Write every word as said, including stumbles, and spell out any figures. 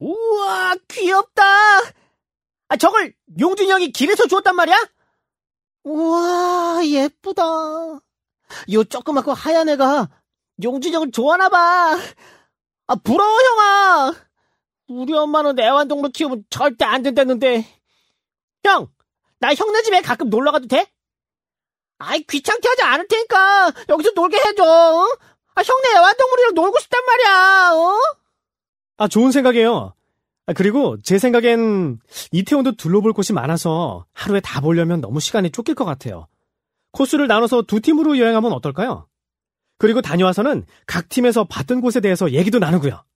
우와, 귀엽다. 아, 저걸 용준이 형이 길에서 주었단 말이야? 우와, 예쁘다. 요 조그맣고 하얀 애가 용준이 형을 좋아하나 봐. 아, 부러워, 형아. 우리 엄마는 애완동물 키우면 절대 안 된다는데. 형, 나 형네 집에 가끔 놀러가도 돼? 아이, 귀찮게 하지 않을 테니까 여기서 놀게 해줘. 어? 아, 형네 애완동물이랑 놀고 싶단 말이야. 어? 아, 좋은 생각이에요. 아, 그리고 제 생각엔 이태원도 둘러볼 곳이 많아서 하루에 다 보려면 너무 시간이 쫓길 것 같아요. 코스를 나눠서 두 팀으로 여행하면 어떨까요? 그리고 다녀와서는 각 팀에서 봤던 곳에 대해서 얘기도 나누고요.